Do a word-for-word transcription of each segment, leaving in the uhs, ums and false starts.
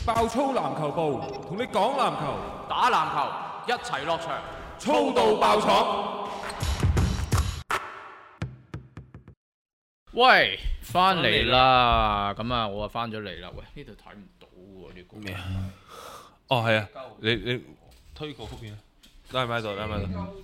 爆粗籃球部同你講籃球， 打籃球一齊落場， 粗到爆廠。 喂，翻嚟啦！咁啊，我啊翻咗嚟啦。喂，呢度睇唔到喎，呢個咩啊？哦，係啊，你你推過嗰邊啊？拉唔拉到？拉唔拉到？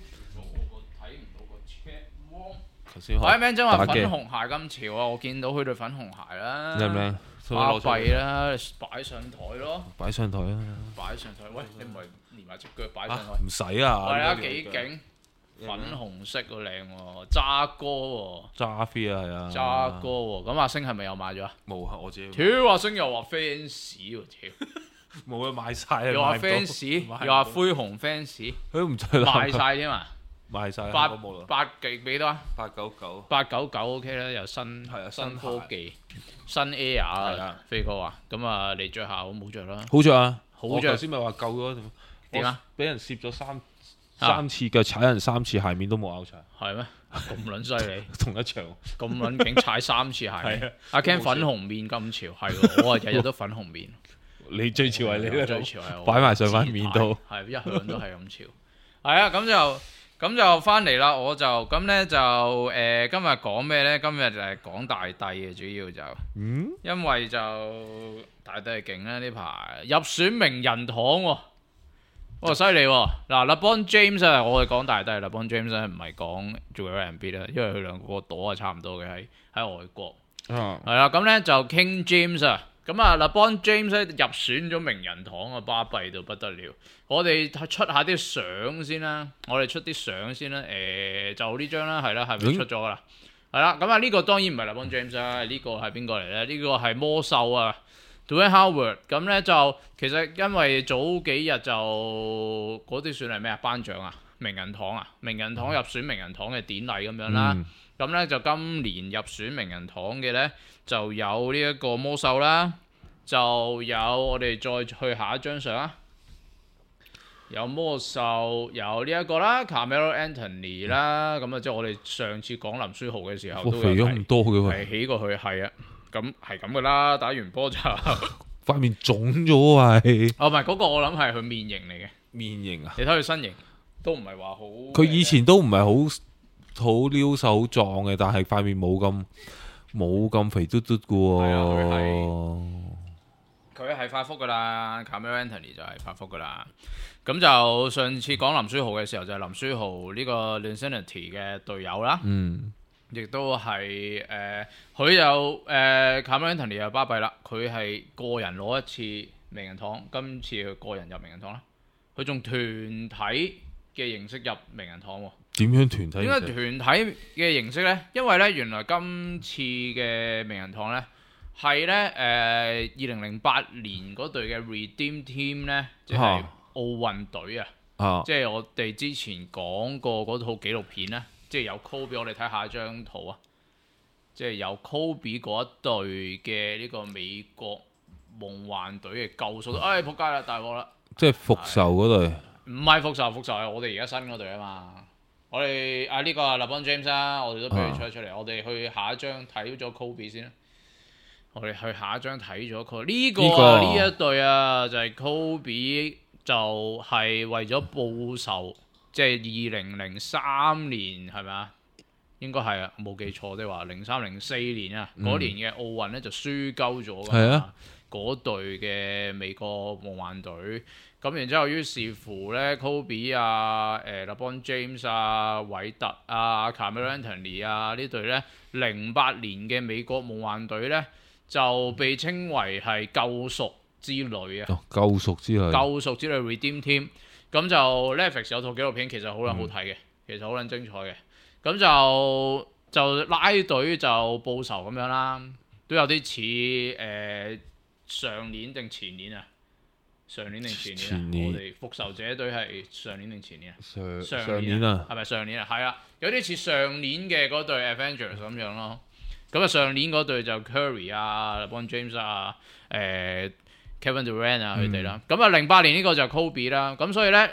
頭先喂 man 真話打機粉紅鞋咁潮啊！我見到佢對粉紅鞋啦， 靚唔靚？ 巴閉啦，擺上台咯， 擺上台啊！ 擺上台。喂，你唔係連埋隻腳擺上啊， 台？ 唔使啊！ 係啊，幾勁！粉紅色個靚喎，渣哥喎， 揸 free 啊，係啊！ 渣哥喎。咁阿星係咪又買咗啊？ 冇啊，我自己屌，阿星又話 fans 喎，屌！ 冇啊，買晒啊！ 又話買唔到 fans， 買唔到又話灰紅 fans， 佢都唔再賣晒添嘛？ 賣晒八香港冇啦， 八幾幾多啊？ 八九九八九九 OK 啦，又新係啊新新科技新 Air 係啊啊，飛哥話咁啊，你着下好冇着啦？ 好着啊！ 好着我頭先咪話夠咗點啊？ 俾人攝咗三三次腳，踩人三次鞋面都冇拗柴， 係咩？咁撚犀利， 同一場咁撚勁踩三次鞋面。阿 Ken 粉紅面咁潮，係喎，我啊日日都粉紅面。 你最潮係你啦， 最潮係我擺埋上塊面度， 係一向都係咁潮。係啊，咁就咁就翻嚟啦。我就咁咧就誒今日講咩咧？今日就係講大帝嘅，主要就嗯， 因為就大帝係勁啦呢排入選名人堂喎。哇，犀利喎！嗱，LeBron James 啊，我係講大帝，LeBron James 咧唔係講 Joel Embiid 啦，因為佢兩個朵係差唔多嘅，喺喺外國。 啊， 係啦，咁咧就 King James 啊，咁啊 LeBron James 咧入選咗名人堂啊，巴閉到不得了。我哋出下啲相先啦，我哋出啲相先啦。誒、就呢張啦，係啦，係咪出咗噶啦？係啦，咁啊呢個當然唔係 LeBron James 啦，呢個係邊個嚟咧？呢個係魔獸啊！Dwight Howard 咁咧就其實因為早幾日就嗰啲算係咩啊？頒獎啊，名人堂啊，名人堂入選名人堂嘅典禮咁樣啦。咁咧、嗯、就今年入選名人堂嘅咧就有呢一個魔獸啦，就有我哋再去下一張相啊，有魔獸，有呢一個啦 Carmelo Anthony 啦，咁啊即係我哋上次講林書豪嘅時候都肥咗咁多嘅喎， 係起過去係啊。咁係咁噶啦，打完波就塊面腫咗啊！係哦，唔係嗰個我諗係佢面型嚟嘅， 面型啊！ 你睇佢身形都唔係話好。 佢以前都唔係好好撩手好壯嘅，但係塊面冇咁冇咁肥嘟嘟嘅喎。 佢係發福噶啦 Carmelo Anthony 就係發福噶啦。咁就上次講林書豪嘅時候，就係林書豪呢個 Linsanity 嘅隊友啦。 嗯。 亦都係誒，佢有誒 Carmelo Anthony 又巴閉啦，佢係個人攞一次名人堂，今次佢個人入名人堂啦。佢仲團體嘅形式入名人堂喎。 點樣團體？ 點解團體嘅形式呢？因為呢，原來今次嘅名人堂呢，係呢誒二零零八年嗰隊嘅 Redeem Team 呢，即係奧運隊啊， 啊即係我哋之前講過嗰套紀錄片呢。即係有 Kobe，我哋睇下一張圖啊！即係有 Kobe 嗰一隊嘅呢個美國夢幻隊嘅救贖隊，哎仆街啦，大鑊啦！ 即係復仇嗰隊， 唔係復仇，復仇係我哋而家新嗰隊啊嘛！我哋啊呢、這個係 LeBron James 啦，我哋都俾佢出出嚟。啊、我哋去下一張睇咗 Kobe 先啦。我哋去下一張睇咗佢呢個啊呢、這個、一隊啊，就係、是、Kobe 就係為咗報仇。即係二零零三年係咪啊？應該係啊，冇記錯的話，零三零四年啊，嗰、嗯、年嘅奧運咧就輸鳩咗㗎嘛。嗰隊嘅美國夢幻隊，咁然之後於是乎咧 ，Kobe 啊、誒 LeBron James 啊、韋特啊、Carmelo Anthony 啊呢隊咧，零八年嘅美國夢幻隊咧就被稱為係救贖之旅啊、 哦！救贖之旅， 救贖之旅 Redeem Team。咁就 Netflix 有套紀錄片，其實好撚好睇嘅，嗯、其實好撚精彩嘅。咁就就拉隊就報仇咁樣啦，都有啲似誒上年定前年啊？上年定前年啊？ 前年我哋復仇者隊係上年定前年啊？ 上上上年啊？ 係咪上年啊？係啊，有啲似上年嘅嗰隊 Avengers 咁樣咯。咁啊，上年嗰隊就 Curry 啊、LeBron James 啊、誒、呃。Kevin Durant 啊佢哋啦，咁啊零八年呢個就 Kobe 啦，咁所以咧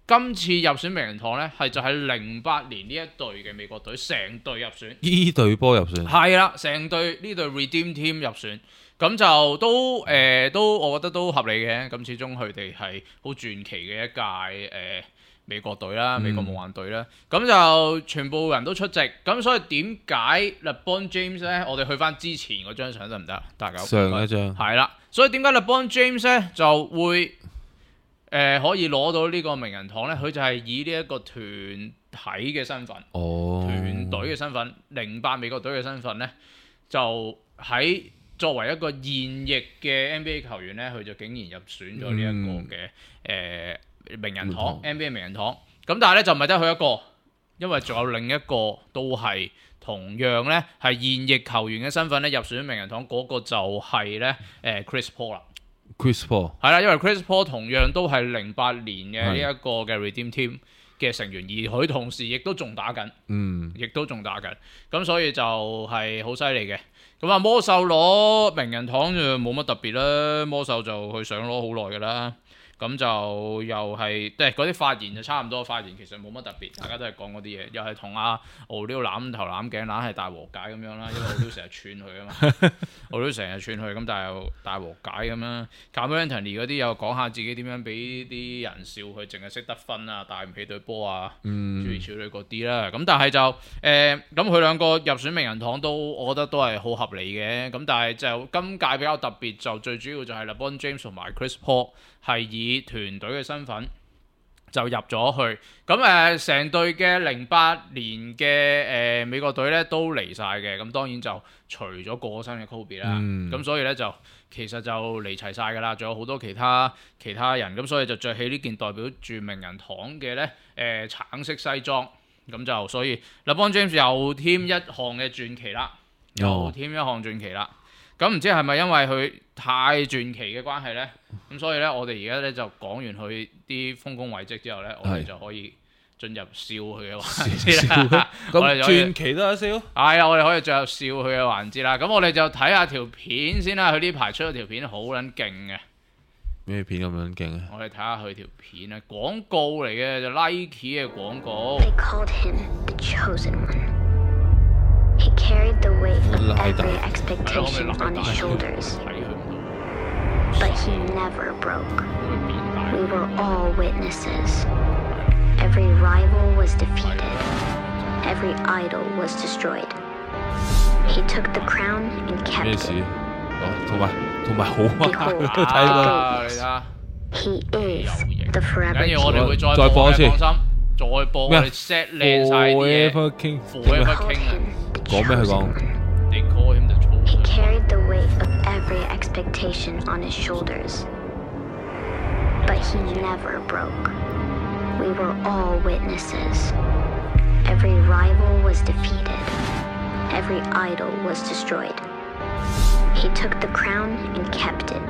今次入選名人堂咧，係就係零八年呢一隊嘅美國隊成隊入選。 呢隊波入選係啦，成隊呢隊 Redeem Team 入選，咁就都誒、呃、都我覺得都合理嘅。咁始終佢哋係好傳奇嘅一屆誒、呃、美國隊啦，美國夢幻隊啦。咁、嗯、就全部人都出席。咁所以點解 LeBron James 咧？我哋去翻之前嗰張相得唔得？大家上一張係啦。所以點解 LeBron James 咧就會誒、呃、可以攞到呢個名人堂咧？佢就係以呢一個團體嘅身份， 哦， 團隊嘅身份，零八美國隊嘅身份咧，就喺作為一個現役嘅 N B A 球員咧，佢就竟然入選咗呢一個嘅誒、 嗯呃、名人堂 N B A 名人堂。咁但係咧就唔係得佢一個，因為仲有另一個都係同樣咧係現役球員嘅身份咧入選名人堂，嗰、那個就係咧誒 Chris Paul 啦。 Chris Paul 係啦，因為 Chris Paul 同樣都係零八年嘅呢一個嘅 Redeem Team 嘅成員，而佢同時亦都仲打緊， 嗯， 亦都仲打緊，咁所以就係好犀利嘅。咁啊，魔獸攞名人堂就冇乜特別啦，魔獸就佢想攞好耐㗎啦。咁就又係即係嗰啲發言就差唔多，發言其實冇乜特別，大家都係講嗰啲嘢，又係同阿奧利攬頭攬頸攬係大和解咁樣啦，因為奧利成日串佢啊嘛，奧利成日串佢，咁但係又大和解咁啦。Carmelo Anthony 嗰啲又講下自己點樣俾啲人笑佢，淨係識得分啊，帶唔起隊波啊，諸如此類嗰啲啦。咁但係就誒，咁佢兩個入選名人堂都，我覺得都係好合理嘅。咁但係就今屆比較特別，就最主要就係 LeBron James 同埋 Chris Paul 係以團隊嘅身份就入咗去，咁誒成隊嘅零八年嘅誒、呃、美國隊咧都嚟晒嘅，咁當然就除咗過身嘅 Kobe 啦，咁、嗯、所以咧就其實就嚟齊晒㗎啦，仲有好多其他其他人，咁所以就着起呢件代表住名人堂嘅咧誒橙色西裝，咁就所以 LeBron James 又添一項嘅傳奇啦，又添一項傳奇啦。咁唔知係咪因為佢太傳奇嘅關係咧？咁所以咧，我哋而家咧就講完佢啲豐功偉績之後咧，我哋就可以進入笑佢嘅環節啦。 咁傳奇都有笑？ 係啊，我哋可以進入笑佢嘅環節啦。咁我哋就睇下條片先啦。佢呢排出咗條片好撚勁嘅。 咩片咁樣勁啊？ 我哋睇下佢條片啊，廣告嚟嘅，就 Nike 嘅廣告。 They called him the chosen one. He carried the weight of every expectation on his shoulders, but he never broke. We were all witnesses. Every rival was defeated. Every idol was destroyed. He took the crown and kept 咩事？ it. 哦，同埋同埋好 Behold 啊！睇到 the greatness. He is the forever 緊要我哋會 king. 再播嘅， 再播一次放心，再播我哋 set 靚晒啲嘢。 Forever King Forever Called King 啊！ him the 講咩佢 chosen 講？ one. They call him the chosen He one. carried the weight of every expectation on his shoulders, but he never broke. We were all witnesses. Every rival was defeated. Every idol was destroyed. He took the crown and kept it.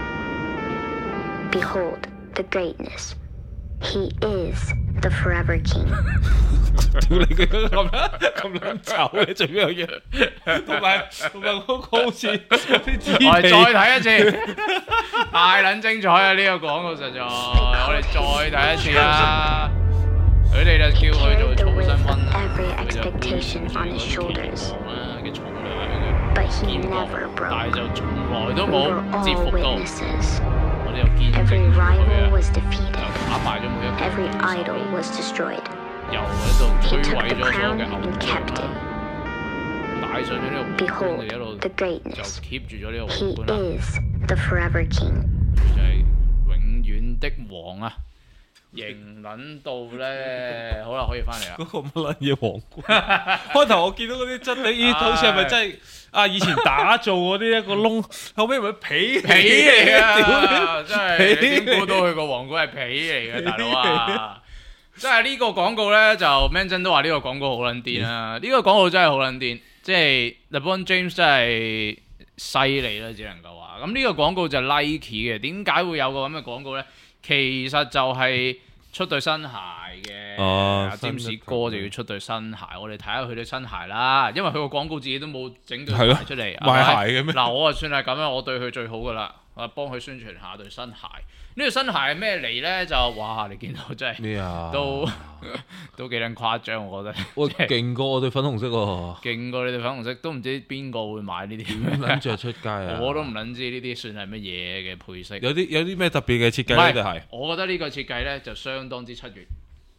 Behold the greatness. He is the forever king. 屌你嘅咁樣咁撚醜嘅最尾樣嘢，同埋同埋嗰個好似啲紙我哋皮再睇一次，太撚精彩啊！呢、這個廣告實在，我哋再睇一次啦。佢哋就叫佢做草新温啦，佢就背住住嗰啲旗王啦嘅重量喺佢 But he 肩膊 never， 但係 broke. 就從來都 We 冇 were 折 all 服到。 witnesses. 我哋又見證 Every 住佢 rival 啊， was 就 defeated. 打敗咗每一個 Every 對手 idol was destroyed. 又喺度 He 摧 took 毀 the 咗所有 crown 嘅 and 偶像 kept 啦 it.， 戴上咗呢個皇冠 Behold 就一路 the 就 greatness. keep 住咗呢個 He 皇冠啦。 is the forever king. 佢就係永遠的王啊！型撚到咧，好啦，可以翻嚟啦。 嗰個乜撚嘢皇冠？開頭我見到嗰啲質地，咦，好似係咪真係啊？以前打造嗰啲一個窿，後尾咪皮皮嚟屌啊！真係皮你點估到佢個皇冠係皮嚟嘅，大佬啊！真係呢個廣告咧，就 Manson 都話呢個廣告好撚癲啦。呢個廣告真係好撚癲，即係 LeBron James 真係犀利啦，只能夠話。咁呢個廣告就係 Nike 嘅，點解會有個咁嘅廣告咧？其實就係出對新鞋嘅， 哦阿詹士哥就要出對新鞋，我哋睇下佢對新鞋啦。因為佢個廣告自己都冇整對鞋出嚟， 賣鞋嘅咩？ 嗱，我啊算係咁樣，我對佢最好噶啦， 我幫佢宣傳下對新鞋。呢對新鞋係咩嚟咧？就哇，你見到真係咩啊？ 都都幾撚誇張，我覺得。 喂，勁過我對粉紅色喎！ 勁過你對粉紅色，都唔知邊個會買呢啲。 點撚着出街啊？ 我都唔撚知呢啲算係乜嘢嘅配色。 有啲有啲咩特別嘅設計呢？對鞋？ 我覺得呢個設計咧就相當之七月。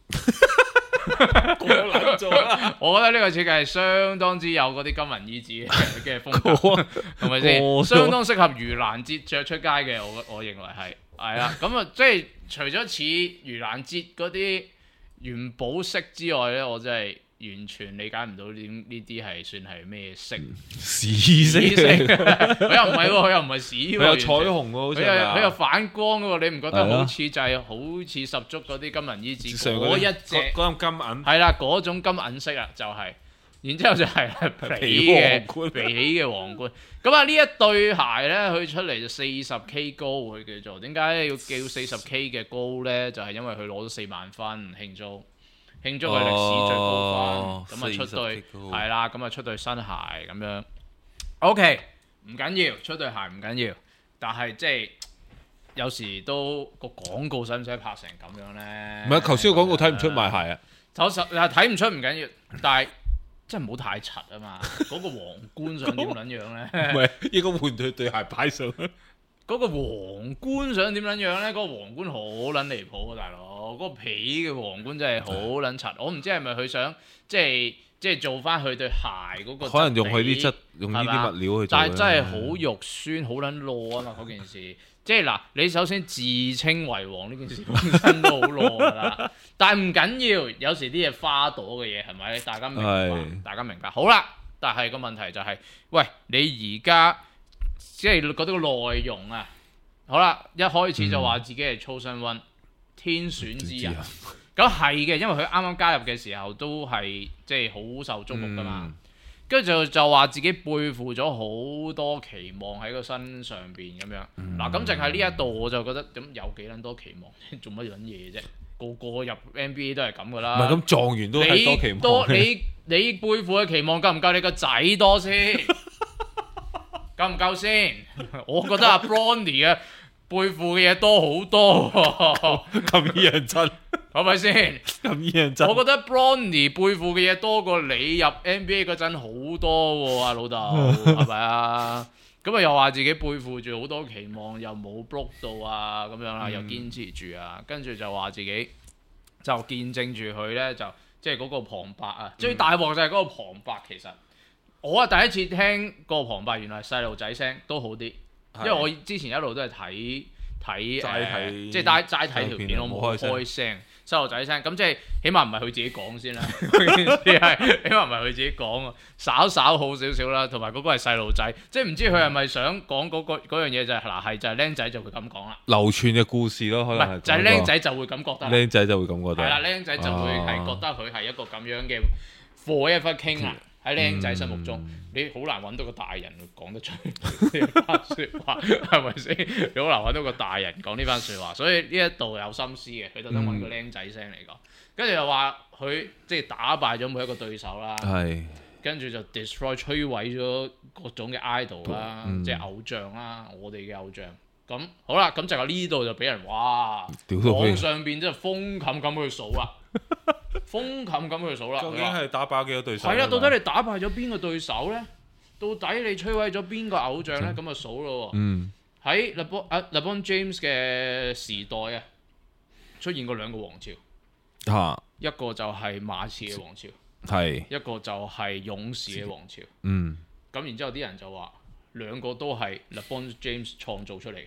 過撚咗啦！ 我覺得呢個設計係相當之有嗰啲金銀衣紙嘅風格，係咪先？相當適合盂蘭節着出街嘅，我我認為係係啦。咁啊，即係除咗似盂蘭節嗰啲元寶色之外咧，我真係完全理解唔到呢呢啲係算係咩色？ 屎色， 佢又唔係喎，佢又唔係屎喎， 佢有彩虹喎，好似佢又佢又反光嘅喎，你唔覺得好似就係好似十足嗰啲金銀衣紙嗰一隻嗰種金銀？ 係啦，嗰種金銀色啊，就係。然之後就係皮嘅皮起嘅皇冠。咁啊呢一對鞋咧，佢出嚟就四十 K 高，佢叫做點解要叫四十 K 嘅高咧？就係、是、因為佢攞咗四萬分慶祝。慶祝佢歷史最高分，咁啊、哦、出對係啦，咁啊出對新鞋咁樣。OK， 唔緊要，出對鞋唔緊要，但係即係有時都個廣告使唔使拍成咁樣咧？ 唔係，頭先個廣告睇唔出賣鞋啊。 頭實係睇唔出唔緊要，但係真係唔好太柒啊嘛。嗰個皇冠想點撚樣咧？ 唔係應該換對對鞋擺上。 嗰個皇冠想點撚樣咧？嗰、嗰個皇冠好撚離譜啊，大佬！嗰、嗰個皮嘅皇冠真係好撚柒，我唔知係咪佢想即係即係做翻佢對鞋嗰個， 可能用佢啲質，用呢啲物料去做。 但係真係好肉酸，好撚攞啊嘛！嗰件事，即係嗱，你首先自稱為王呢件事本身都好攞㗎啦。但係唔緊要，有時啲嘢花朵嘅嘢係咪？大家明白，大家明白。好啦，但係個問題就係、是，喂，你而家。即係覺得個內容啊，好啦，一開始就話自己係 chosen one、嗯、天選之人，咁係嘅，因為佢啱啱加入嘅時候都係即係好受矚目噶嘛，跟住、嗯、就就話自己背負咗好多期望喺個身上邊咁樣，嗱咁淨係呢一度我就覺得咁有幾撚多期望，做乜撚嘢啫？個個入 N B A 都係咁噶啦， 唔係咁狀元都係多期望， 多你你背負嘅期望夠唔夠你個仔多先？夠唔夠先？我覺得阿 Bronny 嘅背負嘅嘢多好多喎， 咁依樣真係咪先？ 咁依樣真， 我覺得 Bronny 背負嘅嘢多過你入 N B A 嗰陣好多喎，阿老豆係咪啊？咁啊又話自己背負住好多期望，又冇 block 到啊咁樣啦，嗯、又堅持住啊，跟住就話自己就見證住佢咧，就即係嗰個旁白啊，嗯、最大鑊就係嗰個旁白其實。我啊第一次聽個旁白，原來係細路仔聲都好啲，的因為我之前一路都係睇睇誒，即係齋齋睇條片，我冇開聲，細路仔聲，咁即係起碼唔係佢自己講先啦，係起碼唔係佢自己講啊，稍稍好少少啦，同埋嗰個係細路仔，即係唔知佢係咪想講嗰、嗰個嗰樣嘢就係嗱係就係僆仔就會咁講啦， 流傳嘅故事咯，可能係就係僆仔就會咁覺得， 僆仔就會咁覺得， 係啦，僆仔就會係覺得佢係一個咁樣嘅 forever king 啊。喺僆仔心目中，嗯、你好難揾到個大人講得出呢番説話，係咪先？你好難揾到個大人講呢番説話，所以呢一度有心思嘅，佢特登揾個僆仔聲嚟講，跟住又話佢即係打敗咗每一個對手啦，跟住是就 destroy 摧毀咗各種嘅 idol 啦，嗯、即係偶像啦，我哋嘅偶像。咁好啦，咁就係呢度就俾人哇，網上邊真係瘋冚咁去數啦。瘋冚咁去數啦，究竟係打敗幾多對手？係啊，到底你打敗咗邊個對手咧？到底你摧毀咗邊個偶像咧？咁就數咯。嗯，喺 LeBron 啊 LeBron James 嘅時代啊，出現過兩個王朝。嚇、啊，一個就係馬刺嘅王朝，係是一個就係勇士嘅王朝。嗯，咁然之後啲人就話兩個都係 LeBron James 創造出嚟。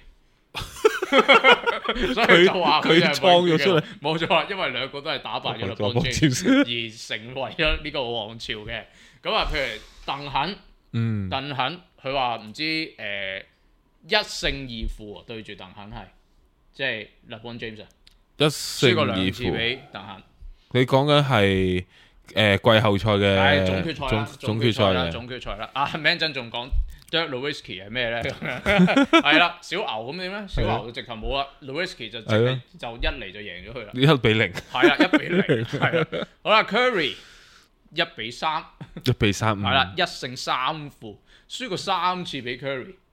所以就話佢創咗出嚟，冇錯，因為兩個都係打敗咗 LeBron James 而成為咗呢個王朝嘅。咁啊，譬如鄧肯，嗯，鄧肯佢話唔知誒、呃、一勝二負對住鄧肯係，即係 LeBron James 一勝輸過兩次俾鄧肯。 你講緊係誒季後賽嘅總決賽啦，總決賽啦，總決賽啦。阿 Manson 仲講。Dirk Nowitzki 係咩咧？係啦，小牛咁點咧？小牛直頭冇啦 Nowitzki 就直係就一嚟就贏咗佢啦。一比零。係啦，一比零。係啦。好啦 ，Curry 一比三。一比三。係啦，一勝三負，輸過三次俾 Curry。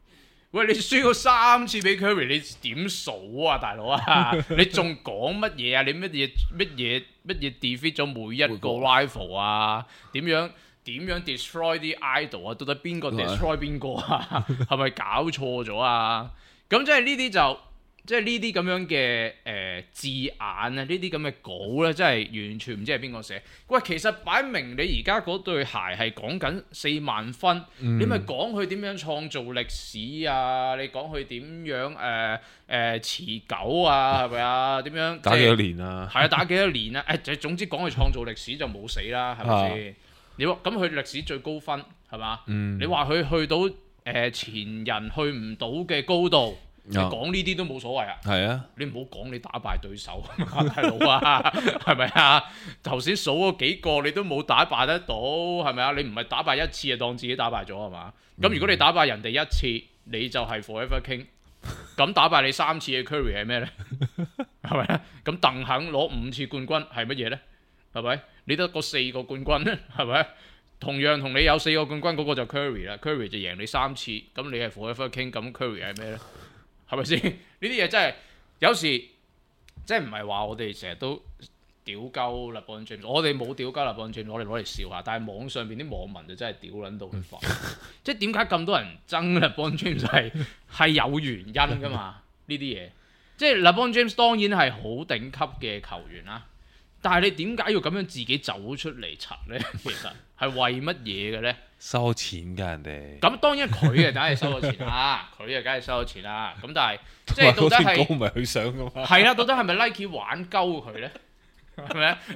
喂，你輸咗三次俾 Curry， 你點數啊，大佬啊？你仲講乜嘢啊？你乜嘢乜嘢乜嘢 defeat 咗每一個 rival 啊？點樣點樣 destroy 啲 idol 啊？到底邊個 destroy 邊個啊？係咪搞錯咗啊？咁即係呢啲就即係呢啲咁樣嘅誒、呃、字眼啊，呢啲咁嘅稿咧，真係完全唔知係邊個寫。喂，其實擺明你而家嗰對鞋係講緊四萬分，嗯、你咪講佢點樣創造歷史啊？你講佢點樣誒誒、呃呃、持久啊？係咪啊？點樣打幾多年啊？ 係啊，打幾多年啊？誒，總之講佢創造歷史就冇死啦，係咪先？你話咁佢歷史最高分係嘛？嗯、你話佢去到誒、呃、前人去唔到嘅高度。你講呢啲都冇所謂啊，係啊，你唔好講你打敗對手大佬啊，係咪啊？頭先數嗰幾個你都冇打敗得到，係咪啊？你唔係打敗一次就當自己打敗咗係嘛？咁、嗯、如果你打敗人哋一次，你就係 Forever King。咁打敗你三次嘅 Curry 係咩呢？係咪啊？咁鄧肯攞五次冠軍係乜嘢呢？係咪？你得嗰四個冠軍咧，係咪？同樣同你有四個冠軍嗰、嗰個就 Curry 啦 ，Curry 就贏你三次，咁你係 Forever King，咁 Curry 係咩呢？係咪先？呢啲嘢真係有時，即係唔係話我哋成日都屌鳩 LeBron James，我哋冇屌鳩 LeBron James，我哋攞嚟笑下。但係網上邊啲網民就真係屌撚到佢煩。即係點解咁多人憎 LeBron James 係係有原因㗎嘛？呢啲嘢，即係 LeBron James 當然係好頂級嘅球員啦。但係你點解要咁樣自己走出嚟柒咧？其實係為乜嘢嘅咧？ 收錢㗎人哋。 咁當然佢啊，梗係收咗錢啦。佢啊，梗係收咗錢啦。咁但係即係到底係高唔係佢想㗎嘛？ 係啦，到底係咪 Nike 玩鳩佢咧？係咪啊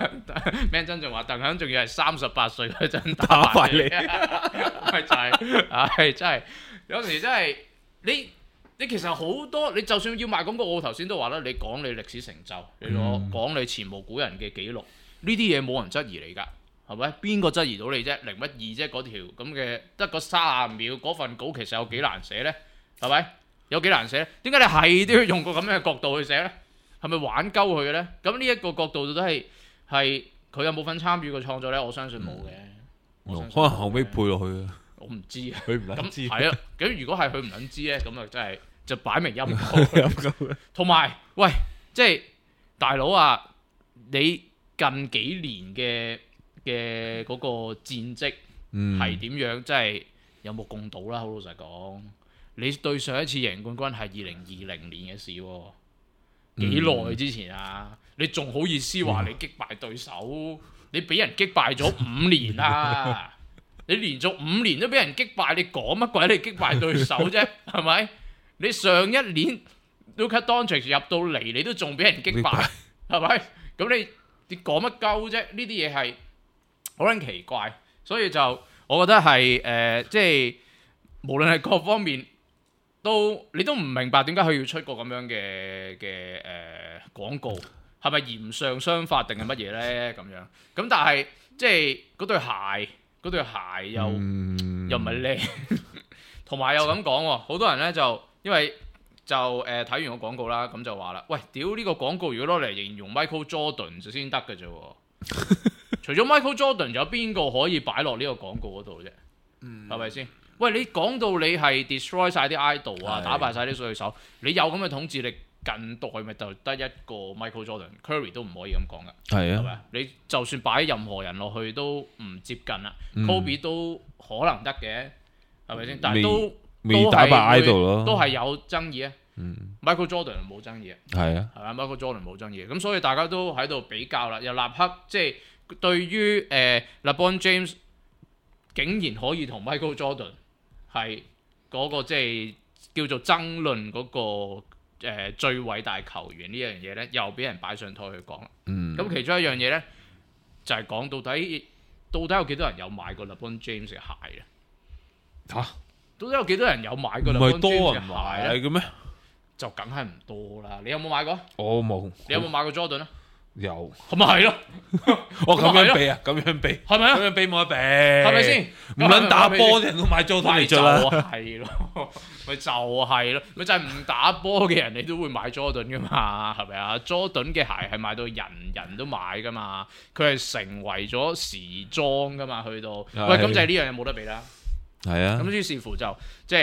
？Man 仲話鄧肯仲要係三十八歲嗰陣打敗你，咪就係，唉，真係有時真係你。你其實好多，你就算要賣廣告，我頭先都話啦，你講你歷史成就，你攞講你前無古人嘅紀錄，呢啲嘢冇人質疑你㗎，係咪？邊個質疑到你啫？零乜二啫？嗰條咁嘅得個三十秒嗰份稿，其實有幾難寫呢？係咪？有幾難寫呢？點解你係都要用個咁嘅角度去寫呢？係咪玩鳩佢嘅呢？咁呢一個角度都係係佢有冇份參與個創作呢？我相信冇嘅， 嗯、可能後尾配落去啊。 我唔知啊， 佢唔撚知。 係啊，咁如果係佢唔撚知咧，咁啊真係就擺明陰溝。同埋，喂，即係大佬啊，你近幾年嘅嘅嗰個戰績係點樣？即係有目共睹啦。好老實講，你對上一次贏冠軍係二零二零年嘅事喎，幾耐之前啊？嗯、你仲好意思話你擊敗對手？嗯、你俾人擊敗咗五年啦！你連續五年都俾人擊敗，你講乜鬼？你擊敗對手啫，係咪？你上一年 Luka Doncic 入到嚟，你都仲俾人擊敗，係咪？咁你你講乜鳩啫？呢啲嘢係好撚奇怪，所以就我覺得係誒、呃，即係無論係各方面都你都唔明白點解佢要出個咁樣嘅嘅誒廣告，係咪嫌上雙法定係乜嘢咧？咁樣咁，但係即係嗰對鞋。嗰對鞋又、嗯、又唔係靚，同埋又咁講喎，好多人咧就因為就誒睇、呃、完個廣告啦，咁就話啦，喂，屌呢個廣告如果攞嚟形容 Michael Jordan 就先得嘅啫，除咗 Michael Jordan， 有邊個可以擺落呢個廣告嗰度啫？係咪先？喂，你講到你係 destroy 晒啲 idol 啊，打敗晒啲對手，你有咁嘅統治力？近代咪就得一個 Michael Jordan，Curry 都唔可以咁講噶，係啊，係咪？你就算擺任何人落去都唔接近啦、嗯、，Kobe 都可能得嘅，係咪先？但係都未打敗 idol 咯，都係有爭議啊。嗯、Michael Jordan 冇爭議啊，係啊，係啊 ，Michael Jordan 冇爭議，咁所以大家都喺度比較啦，又立刻即係對於誒、呃、LeBron James 竟然可以同 Michael Jordan 係嗰個即係叫做爭論嗰、嗰個。誒、呃、最偉大球員呢樣嘢咧，又俾人擺上台去講啦。咁、嗯、其中一樣嘢咧，就係、是、講到底到底有幾多人有買過 LeBron James 嘅鞋咧？嚇、啊！到底有幾多人有買過 LeBron James 嘅鞋咧？嘅咩？就梗係唔多啦。你有冇買過？我冇。你有冇買過 Jordan 啊？有，咁咪係咯，我咁樣比啊，咁樣比，係咪啊？咁樣比冇得比，係咪先？唔撚打波嘅人都買 Jordan 嚟着啦，係咯，咪就係咯，咪就係唔打波嘅人你都會買 Jordan 噶嘛，係咪啊 ？Jordan 嘅鞋係賣到人人都買噶嘛，佢係成為咗時裝噶嘛，去到喂咁就係呢樣嘢冇得比啦。係啊，咁於是乎就即係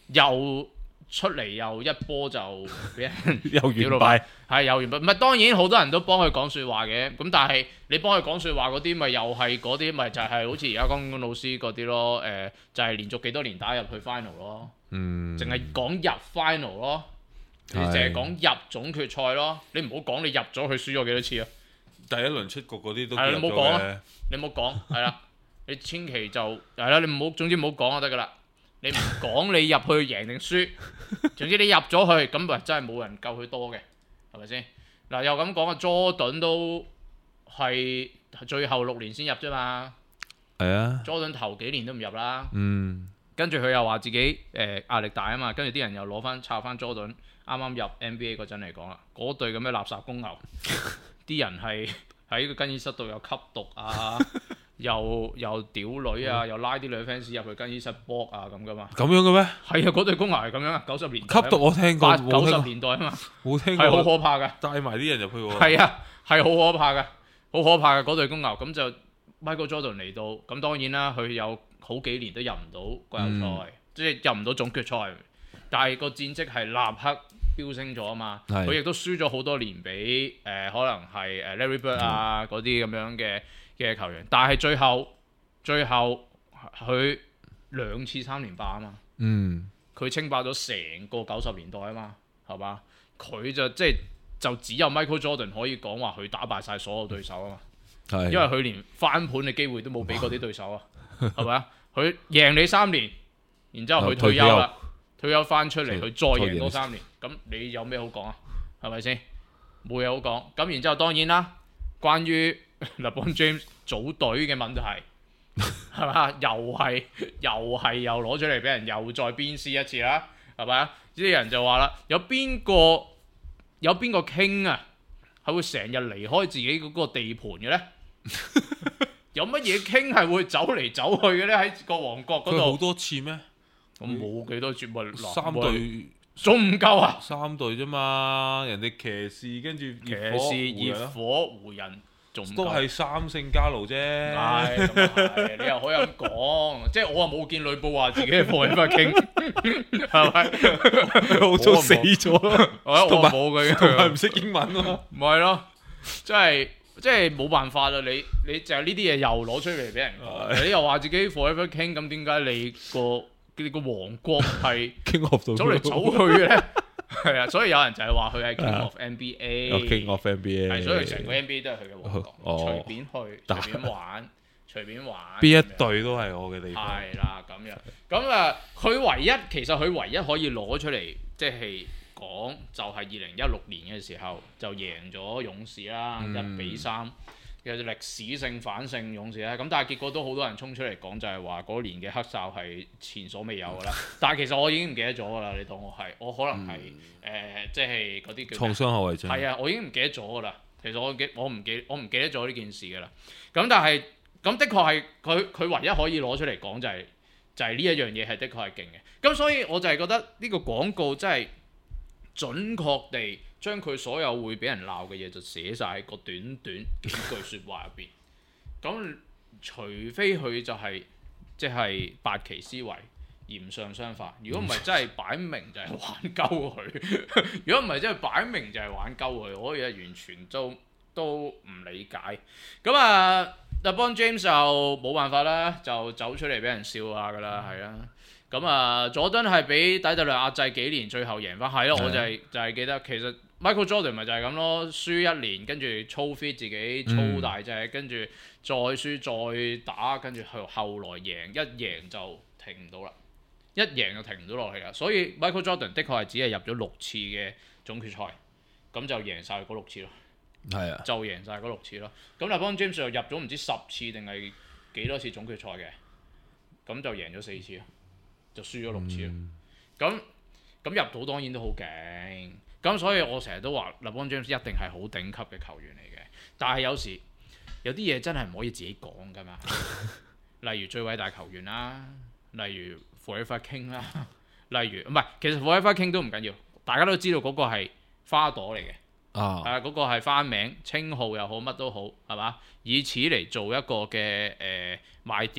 又出嚟又一波就俾人又完敗， 係又完敗。唔係當然好多人都幫佢講説話嘅，咁但係你幫佢講説話嗰啲，咪又係嗰啲，咪就係好似而家剛剛老師嗰啲咯。誒、呃，就係、是、連續幾多年打入去 final 咯， 嗯， 淨係講入 final 咯，你淨係講入總決賽咯，你唔好講你入咗去輸咗幾多次啊！ 第一輪出局嗰啲都係你冇講啊，你冇講係啦，你千祈就係啦，你唔好，總之唔好講就得噶啦。你唔講你入去贏定輸，總之你入咗去咁咪真係冇人夠佢多嘅，係咪先？嗱又咁講啊，Jordan都係最後六年先入啫嘛。 係啊 ，Jordan 頭幾年都唔入啦。 嗯， 跟住佢又話自己誒、呃、壓力大啊嘛，跟住啲人又攞翻抄翻 Jordan 啱啱入 N B A 嗰陣嚟講啦，嗰隊咁嘅垃圾公牛，啲人係喺個更衣室度又吸毒啊。又又屌女啊，又拉啲女 fans 入去更衣室搏啊咁噶嘛？ 咁樣嘅咩？ 係啊，嗰隊公牛係咁樣啊，九十年代吸毒我聽過， 九十年代啊嘛， 冇聽過， 係好可怕噶， 帶埋啲人入去喎。 係啊，係好可怕噶，好可怕嘅嗰隊公牛。咁就 Michael Jordan 嚟到，咁當然啦，佢有好幾年都入唔到季後賽，即係、嗯、入唔到總決賽，但係個戰績係立刻飆升咗啊嘛。佢亦都輸咗好多年俾誒、呃，可能係誒 Larry Bird 啊嗰啲咁樣嘅嘅球員，但係最後最後佢兩次三連霸啊嘛， 嗯， 佢稱霸咗成個九十年代啊嘛，係嘛？佢就即係就只有 Michael Jordan 可以講話佢打敗晒所有對手啊嘛， 係， 因為佢連翻盤嘅機會都冇俾過啲對手啊，係咪啊？佢贏你三年，然之後佢退休啦，退休翻出嚟佢再贏多三年，咁你有咩好講啊？係咪先？冇嘢好講。咁然之後當然啦，關於LeBron James 組隊嘅問題係嘛？又係又係又攞出嚟俾人又再鞭屍一次啦，係咪啊？啲人就話啦，有邊個有邊個傾啊，係會成日離開自己嗰個地盤嘅咧？有乜嘢傾係會走嚟走去嘅咧？喺個王國嗰度佢好多次咩？ 咁冇幾多節目， 三隊仲唔夠啊？ 三隊啫嘛，人哋騎士跟住騎士、熱火、湖人。 都係三勝加路啫， 係咁係，你又可以咁講，即係我啊冇見呂布話自己係霍爾法傾，係咪？ 我都死咗， 我冇佢， 同埋唔識英文咯， 唔係咯，即係即係冇辦法啦，你你就係呢啲嘢又攞出嚟俾人講，你又話自己霍爾法傾，咁點解你個你個王國係走嚟走去嘅咧？係啊，所以有人就係話佢係 King of N B A，King of N B A， 係，所以成個 N B A 都係佢嘅王國，隨、哦、便去，隨便玩，隨便玩。 邊一隊都係我嘅地方。 係啦，咁樣，咁啊，佢唯一其實佢唯一可以攞出嚟，即係講就係二零一六年嘅時候就贏咗勇士啦，一、嗯、比三。嘅歷史性反勝勇士咧，咁但係結果都好多人衝出嚟講，就係話嗰年嘅黑哨係前所未有㗎啦。但係其實我已經唔記得咗㗎啦，你當我係，我可能係誒、嗯呃，即係嗰啲叫創傷後遺症。係啊，我已經唔記得咗㗎啦。其實我記，我唔記，我唔記得咗呢件事㗎啦。咁但係，咁的確係佢佢唯一可以攞出嚟講就係、是、就係、是、呢一樣嘢係的確係勁嘅。咁所以我就係覺得呢個廣告真係準確地將佢所有會俾人鬧嘅嘢就寫晒喺個短短幾句説話入邊。咁除非佢就係即係八旗思維，嚴上相反。如果唔係真係擺明就係玩鳩佢。如果唔係真係擺明就係玩鳩佢，我可以完全都都唔理解。咁啊 LeBron James 就冇辦法啦，就走出嚟俾人笑下㗎啦，係啊。咁啊，佐敦係俾底特律壓制幾年，最後贏翻，係咯，我就係、是、就係、是、記得，其實 Michael Jordan 咪就係咁咯，輸一年，跟住操 fit 自己操大隻，嗯、跟住再輸再打，跟住後後來贏，一贏就停唔到啦，一贏就停唔到落去啦。所以 Michael Jordan 的確係只係入咗六次嘅總決賽，咁就贏晒嗰六次咯。係啊，就贏晒嗰六次咯。咁 LeBron James 又入咗唔知十次定係幾多次總決賽嘅，咁就贏咗四次咯。就輸咗六次咯，咁咁、嗯、入到當然都好勁，咁所以我成日都話 LeBron James 一定係好頂級嘅球員嚟嘅，但係有時有啲嘢真係唔可以自己講噶嘛，例如最偉大球員啦，例如 Forever King 啦，例如唔係，其實 Forever King 都唔緊要，大家都知道嗰個係花朵嚟嘅，啊，係啊，嗰個係花名、稱號又好，乜都好，係嘛，以此嚟做一個嘅誒、呃、賣點。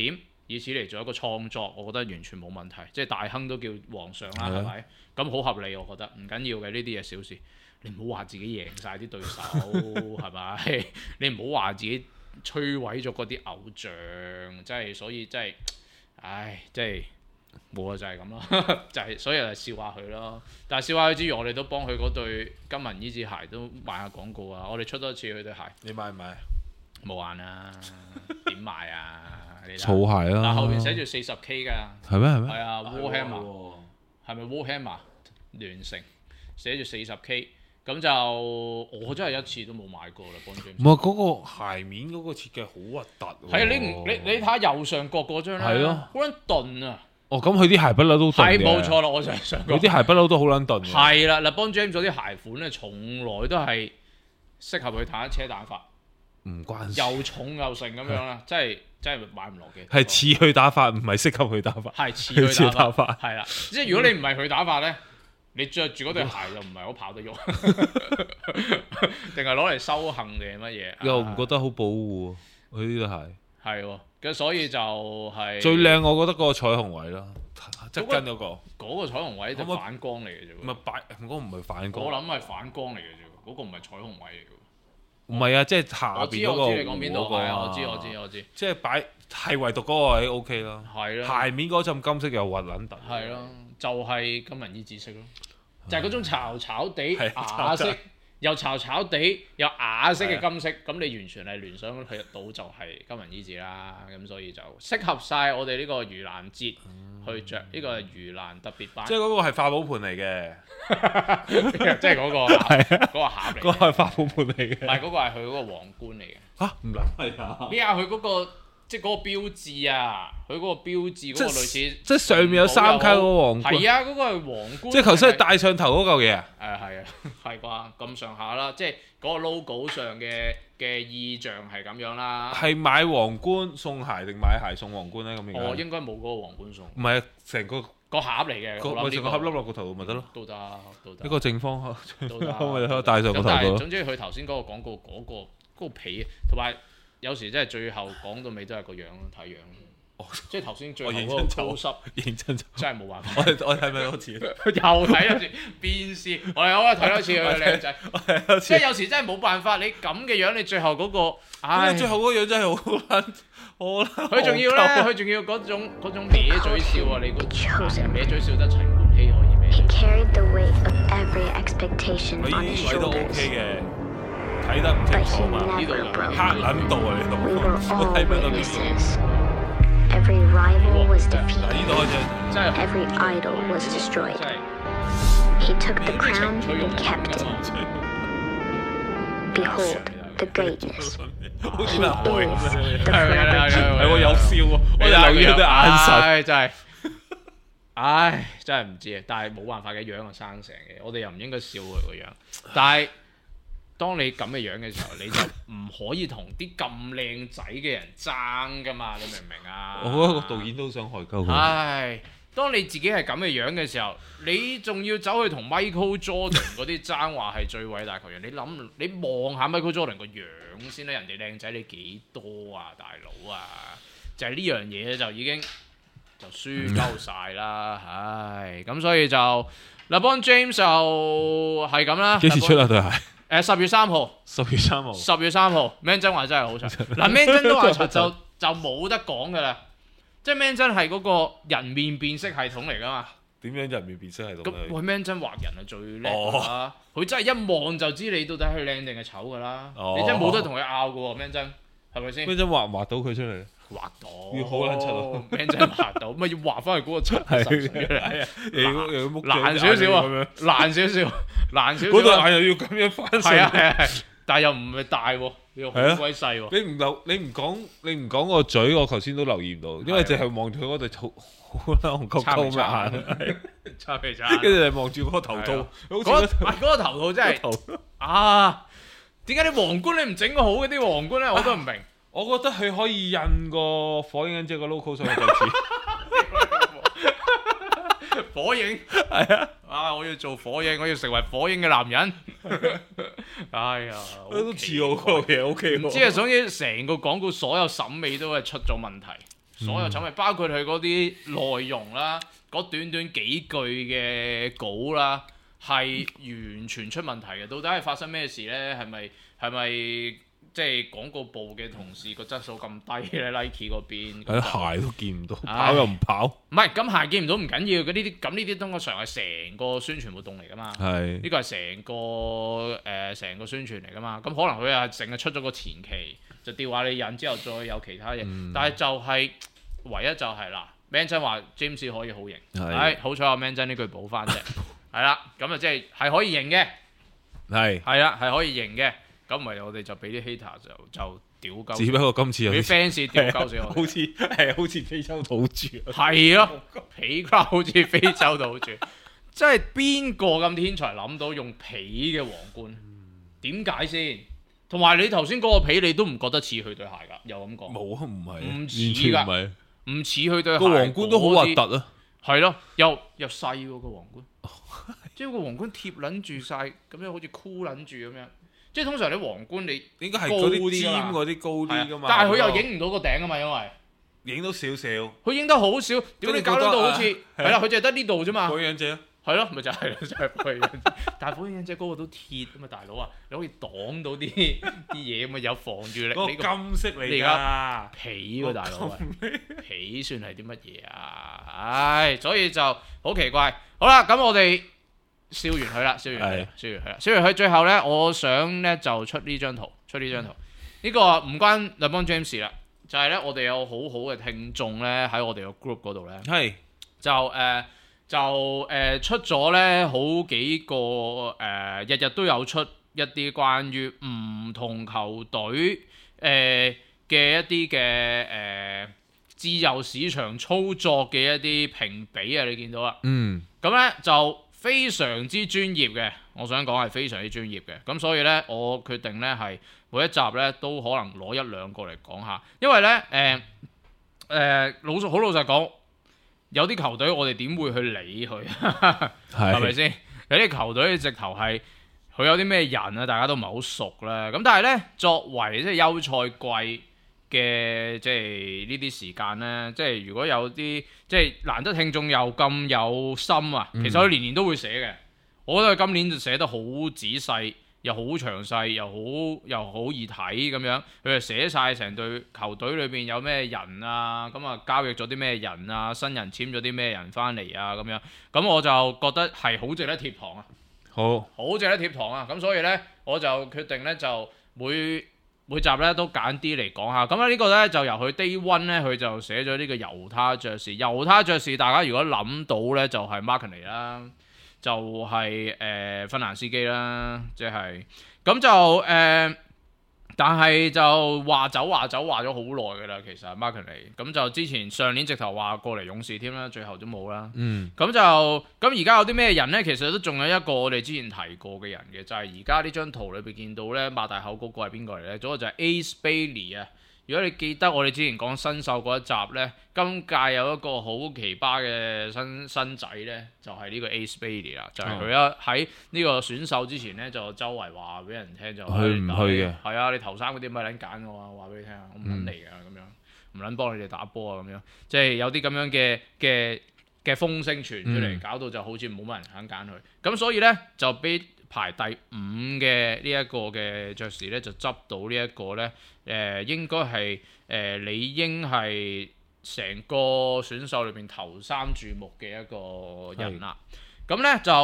以此嚟做一個創作，我覺得完全冇問題。即係大亨都叫皇上啦，係咪？咁好合理，我覺得唔緊要嘅呢啲嘢小事。你唔好話自己贏晒啲對手，係咪？你唔好話自己摧毀咗嗰啲偶像，真係所以真係，唉，真係冇啊，就係咁咯，就係所以就笑下佢咯。但係笑下佢之餘，我哋都幫佢嗰對金銀衣紙鞋都賣下廣告啊！我哋出多次佢對鞋， 你買唔買？ 冇玩啊！點買啊？ 草鞋啦， 嗱後邊寫住四十 K 㗎， 係咩係咩？ 係啊 ，Warhammer 係咪 Warhammer 聯成寫住四十 K， 咁就我真係一次都冇買過啦。幫 James 唔係嗰個鞋面嗰個設計好核突喎。 係啊，你唔你你睇下右上角嗰張咧， 係咯， 好撚鈍啊！ 哦，咁佢啲鞋不嬲都鈍嘅。 係冇錯啦，我就係想講。 佢啲鞋不嬲都好撚鈍嘅。 係啦，嗱，幫 James 嗰啲鞋款咧，從來都係適合去打車蛋法。 唔關事， 又重又成咁樣啦，真係真係買唔落嘅。 係似佢打法，唔係適合佢打法。 係似佢打法，係啦。即係如果你唔係佢打法咧，你着住嗰對鞋就唔係好跑得喐，定係攞嚟修行定係乜嘢？ 又唔覺得好保護佢呢對鞋。 係喎，咁所以就係最靚，我覺得嗰個彩虹位啦，側跟嗰個。 嗰個彩虹位就反光嚟嘅啫喎。 唔係白，嗰個唔係反光。 我諗係反光嚟嘅啫喎，嗰個唔係彩虹位嚟嘅。 唔係啊，即係下邊嗰個。 我知我知你講邊度係啊，我知我知我知。 即係擺係唯獨嗰個位 O K 啦。 係啦。 鞋面嗰陣金色又核撚突。 係咯，就係金銀衣紫色咯，就係嗰種巢巢地啞色，又巢巢地又啞色嘅金色，咁你完全係聯想去到就係金銀衣紫啦，咁所以就適合晒我哋呢個盂蘭節去着，呢個係盂蘭特別版。 即係嗰個係化寶盤嚟嘅。 即係嗰個係嗰個盒嚟， 嗰個係化寶盤嚟嘅， 唔係嗰個係佢嗰個皇冠嚟嘅。 嚇唔撚係啊！ 咩啊？佢嗰個即係嗰個標誌啊，佢嗰個標誌嗰個類似， 即係上面有三級嗰個皇冠。 係啊，嗰個係皇冠。 即係頭先係戴上頭嗰嚿嘢啊！ 誒係啊，係啩咁上下啦，即係嗰個 logo 上嘅嘅意象係咁樣啦。 係買皇冠送鞋定買鞋送皇冠咧？咁應該哦，應該冇嗰個皇冠送。 唔係成個個盒嚟嘅， 個成個盒笠落個頭度咪得咯？ 都得，都得。 一個正方， 都得。 咪戴上個頭度。 但係總之佢頭先嗰個廣告嗰個嗰個皮，同埋有時真係最後講到尾都係個樣睇樣。哦，即係頭先最後嗰個高濕， 認真真係冇辦法。 我我睇咪多次， 又睇多次變師，我哋我睇多次佢靚仔。即係有時真係冇辦法，你咁嘅樣，你最後嗰個，唉， 最後嗰個樣真係好撚好撚。 佢仲要咧，佢仲要嗰種嗰種歪嘴笑啊！你個歪嘴笑得陳冠希可以咩？ He carried the weight of every expectation on his 位都 OK shoulders. 嘅，睇得唔 But 清楚 he 嘛？ never broke. 黑撚到啊！呢度 We were all 睇唔到邊 witnesses. Every rival was 嗱呢 defeated. 度開始。 真係 Every idol was destroyed. 真係 He took the crown and kept it. Behold the greatness. 好似 He 咩愛 is 咁樣。 the forever 係 king. 我有笑喎，我哋留意佢對眼神。 唉，真係，唉，真係唔知啊！但係冇辦法嘅，樣就生成嘅，我哋又唔應該笑佢個樣。但係當你咁嘅樣嘅時候，你就唔可以同啲咁靚仔嘅人爭噶嘛？你明唔明啊？ 我覺得個導演都想害鳩佢。 唉，當你自己係咁嘅樣嘅時候，你仲要走去同 Michael Jordan 嗰啲爭話係最偉大球員？你諗，你望下 Michael Jordan 個樣先啦，人哋靚仔你幾多啊，大佬啊！就係呢樣嘢就已經就輸鳩晒啦，唉，咁所以就LeBron James 就係咁啦。 幾時出啊對鞋？ 誒十月三號， 十月三號。 十月三號 ，Man 真話真係好柒。嗱 Man 真都話柒就就冇得講噶啦，即係 Man 真係嗰個人面辨識系統嚟噶嘛。 點樣人面辨識系統？ 咁喂 Man 真畫人係最叻㗎啦，佢、哦、真係一望就知你到底係靚定係醜噶啦，哦、你真係冇得同佢拗噶喎 Man 真，係咪先 ？Man 真畫唔畫到佢出嚟？ 畫到， 要好撚柒咯 Man 真畫到，咪要畫翻去嗰個七十出嚟，難少少啊，難少少，難少少。 嗰對眼又要咁樣翻上， 係啊係啊，但係又唔係大喎，又好鬼細喎。 你唔留，你唔講，你唔講個嘴，我頭先都留意唔到，因為淨係望住佢嗰對好好撚紅鳩鳩嘅眼， 差皮差。 跟住你望住嗰個頭套， 好似嗰個頭套真係啊！點解啲皇冠你唔整個好嗰啲皇冠咧？我都唔明。 我覺得佢可以印個火影忍者個 logo 上去就似火影係啊！ 啊！我要做火影，我要成為火影嘅男人。哎呀， 都似我嗰個嘢 OK 喎。 唔知啊，總之成個廣告所有審美都係出咗問題。 所有醜聞，包括佢嗰啲內容啦，嗰短短幾句嘅稿啦，係完全出問題嘅。到底係發生咩事咧？係咪係咪即係廣告部嘅同事個質素咁低咧 ？Nike 嗰邊啲鞋都見唔到，跑又唔跑。 唔係咁鞋見唔到唔緊要，嗰呢啲咁呢啲通常係成個宣傳活動嚟噶嘛。 係呢個係成個誒成、呃、個宣傳嚟噶嘛。咁可能佢係淨係出咗個前期，就吊下你癮之後再有其他嘢。嗯、但係就係、是、唯一就係、是、嗱 Man 真話 James 可以好型，係、哎、好彩我 Man 真呢句補翻啫。係啦，咁啊即係係可以型嘅，係係啦係可以型嘅。咁咪我哋就俾啲 hater 就就屌鳩， 只不過今次有啲 fans 屌鳩死我， 好似係好似非洲土著， 係咯，皮卡好似非洲土著，即係邊個咁天才諗到用皮嘅皇冠？點解先？同埋你頭先嗰個皮，你都唔覺得似佢對鞋㗎？又咁講， 冇啊，唔係， 唔似㗎，唔似佢對鞋。 個皇冠都好核突啊！ 係咯，又又細喎個皇冠，即係個皇冠貼撚住晒，咁樣好似箍撚住咁樣。即係通常啲皇冠你應該係嗰啲尖嗰啲高啲噶嘛， 但係佢又影唔到個頂啊嘛，因為影到少少， 佢影得好少，屌你搞到好似係啦，佢就係得呢度啫嘛。 火影忍者係咯，咪就係咯，就係火影忍者。但係火影忍者嗰個都鐵啊嘛，大佬啊，你可以擋到啲啲嘢咁嘛，有防禦力。 嗰個金色嚟㗎， 皮喎大佬啊，皮算係啲乜嘢啊？唉，所以就好奇怪。好啦，咁我哋。笑完佢啦，笑完佢，笑完佢啦，笑完佢。最後咧，我想咧就出呢張圖，出呢張圖。呢、嗯、個唔關 LeBron James 啦，就係、是、咧我哋有好好嘅聽眾咧喺我哋個 group 嗰度咧，係就誒、呃、就誒、呃、出咗咧好幾個誒、呃、日日都有出一啲關於唔同球隊誒嘅、呃、一啲嘅誒自由市場操作嘅一啲評比啊，你見到啦，嗯，咁咧就。非常之專業嘅，我想講係非常之專業嘅，咁所以呢，我決定呢係每一集呢都可能攞一兩個嚟講下，因為呢，誒、呃、誒、呃、老實好老實講，有啲球隊我哋點會去理佢，係咪先？有啲球隊直頭係佢有啲咩人啊，大家都唔係好熟啦，咁但係呢，作為即係休賽季嘅即係呢啲時間咧，即係如果有啲即係難得聽眾又咁有心啊，其實佢年年都會寫嘅。我覺得佢今年就寫得好仔細，又好詳細，又好又好易睇咁樣。佢就寫晒成隊球隊裏邊有咩人啊，咁啊交易咗啲咩人啊，新人簽咗啲咩人翻嚟啊咁樣。咁我就覺得係好值得貼堂啊，好好值得貼堂啊。咁所以咧，我就決定咧就每每集咧都揀啲嚟講下，咁咧呢個咧就由佢 Day One 咧，佢就寫咗呢個猶他爵士。猶他爵士大家如果諗到咧，就係 Markkanen 啦，就係誒芬蘭斯基啦，即係咁就誒、呃，但係就話走話走話咗好耐㗎啦，其實 Markkanen 咁就之前上年直頭話過嚟勇士添啦，最後都冇啦。嗯，咁就咁而家有啲咩人咧？其實都仲有一個我哋之前提過嘅人嘅，就係而家呢張圖裏邊見到咧，擘大口嗰個係邊個嚟咧？嗰個就係 Ace Bailey 啊！如果你記得我哋之前講新秀嗰一集咧，今屆有一個好奇葩嘅新新仔咧，就係、是、呢個 Ace Bailey 啦，就係佢啊喺呢個選秀之前咧，就周圍話俾人聽就去唔去嘅？係啊，你頭三嗰啲咪撚揀我啊，話俾你聽啊，我唔撚嚟嘅咁樣，唔撚幫你哋打波啊咁樣，即係有啲咁樣嘅嘅嘅風聲傳出嚟，嗯、搞到就好似冇乜人肯揀佢，咁所以咧就俾排第五嘅呢一個嘅爵士咧，就執到呢一個咧，誒、呃、應該係誒理應係成個選秀裏邊頭三注目嘅一個人啦。咁咧是就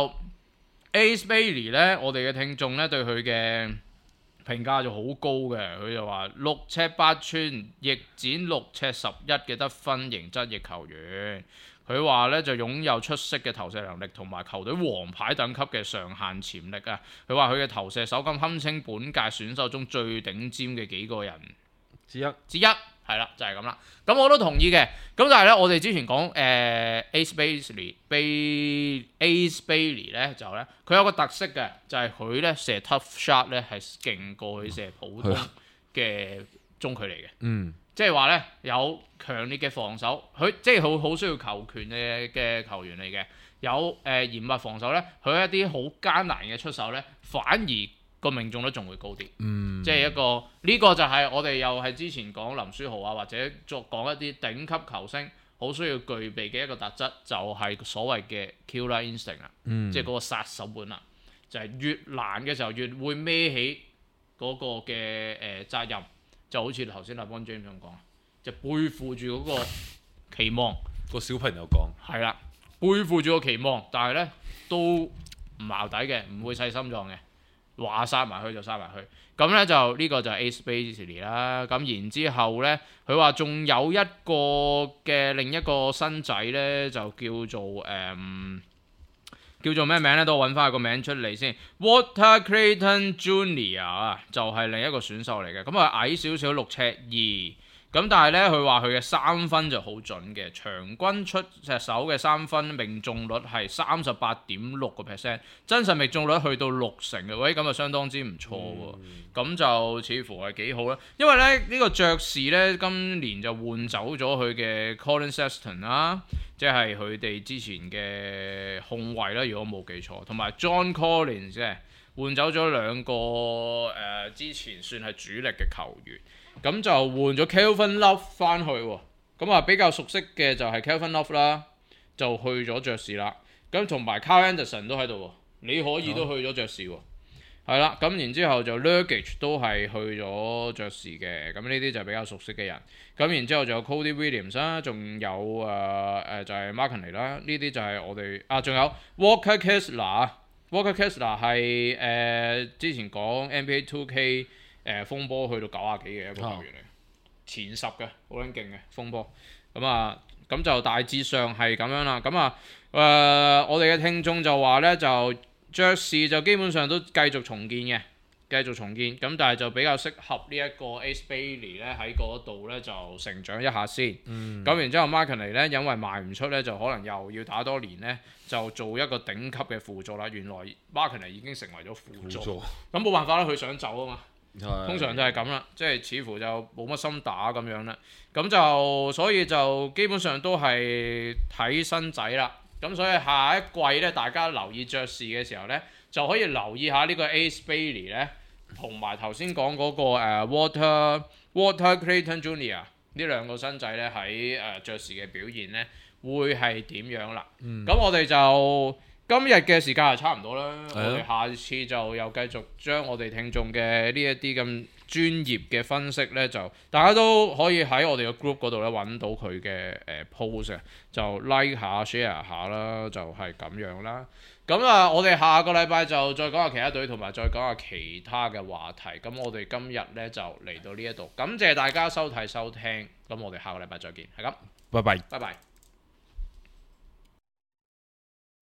Ace Bailey 咧，我哋嘅聽眾咧對佢嘅評價就好高嘅，佢就話六尺八寸，翼展六尺十一嘅得分型質翼球員。佢話咧就擁有出色嘅投射能力同埋球隊王牌等級嘅上限潛力啊！佢話佢嘅投射手感堪稱本屆選秀中最頂尖嘅幾個人之一之一，係啦，就係咁啦。咁我都同意嘅。咁但係咧，我哋之前講誒、呃、Ace Bailey Ace Bailey 咧就咧，佢有個特色嘅，就係佢咧射 tough shot 咧係勁過佢射普通嘅中距離嘅。嗯。即係話咧，有強烈嘅防守，佢即係好好需要球權嘅嘅球員嚟嘅。有誒嚴密防守咧，佢一啲好艱難嘅出手咧，反而個命中率仲會高啲。 嗯， 即係一個呢、這個就係我哋又係之前講林書豪啊，或者作講一啲頂級球星好需要具備嘅一個特質，就係、是、所謂嘅 killer instinct 啦， 嗯、 即係嗰個殺手本能，就係、是、越難嘅時候越會孭起嗰個嘅誒、呃、責任，就好似頭先阿 LeBron James 咁講，就背負住嗰個期望。 個小朋友講係啦，背負住個期望，但係咧都唔淆底嘅，唔會細心臟嘅。話殺埋去就殺埋去，咁咧就呢、這個就係 Ace Bailey 啦。咁然之後咧，佢話仲有一個嘅另一個新仔咧，就叫做誒、嗯、叫做咩名咧？都揾翻個名出嚟先。Walter Clayton Junior 啊，就係、是、另一個選手嚟嘅。咁啊矮少少，六尺二。咁但係咧，佢話佢嘅三分就好準嘅，場均出隻手嘅三分命中率係三十八點六個 percent， 真實命中率去到六成嘅，喂，咁就相當之唔錯喎。咁、嗯、就似乎係幾好啦。因為咧呢、呢個爵士咧今年就換走咗佢嘅 Colin Sexton 啦，即係佢哋之前嘅控衛啦，如果冇記錯，同埋 John Collins 嘅換走咗兩個誒、呃、之前算係主力嘅球員。咁就換咗 Kevin Love 翻去喎，咁啊比較熟悉嘅就係 Kevin Love 啦，就去咗爵士啦。咁同埋 Kyle Anderson 都喺度喎，你可以都去咗爵士喎，係啦、哦。咁然之後就 Nurkic 都係去咗爵士嘅，咁呢啲就比較熟悉嘅人。咁然之後就有 Cody Williams 啦，仲有誒誒、呃、就係、是、Markkanen 啦，呢啲就係我哋啊，仲有 Walker Kessler，Walker Kessler 係誒、呃、之前講 N B A two K。誒、呃、風波去到九啊幾嘅一個球員嚟，哦、前十嘅好撚勁嘅風波，咁啊咁就大致上係咁樣啦。咁啊誒、呃、我哋嘅聽眾就話咧，就爵士就基本上都繼續重建嘅，繼續重建。咁但係就比較適合呢一個 Ace Bailey 咧喺嗰度咧就成長一下先。咁、嗯、然之後 Markkanen 咧因為賣唔出咧，就可能又要打多年咧，就做一個頂級嘅輔助啦。原來 Markkanen 已經成為咗輔助，咁冇辦法啦，佢想走啊嘛。通常就係咁啦，即係似乎就冇乜心打咁樣啦，咁就所以就基本上都係睇新仔啦。咁所以下一季咧，大家留意爵士嘅時候咧，就可以留意下呢個 Ace Bailey 咧，同埋頭先講嗰個、uh, Walter Walter Clayton Junior 呢兩個新仔咧喺誒爵士嘅表現咧，會係點樣啦？咁、嗯、我哋就。今日嘅時間係差唔多啦，的我哋下次就又繼續將我哋聽眾嘅呢一啲咁專業嘅分析呢，就大家都可以喺我哋嘅 group 嗰度咧揾到佢嘅誒 post 啊，就 like 下 share 下啦，就係、是、咁樣啦。咁啊，我哋下個禮拜就再講下其他隊，同埋再講下其他嘅話題。咁我哋今日呢，就嚟到呢一度，感謝大家收睇收聽。咁我哋下個禮拜再見，係咁， 拜拜， 拜拜。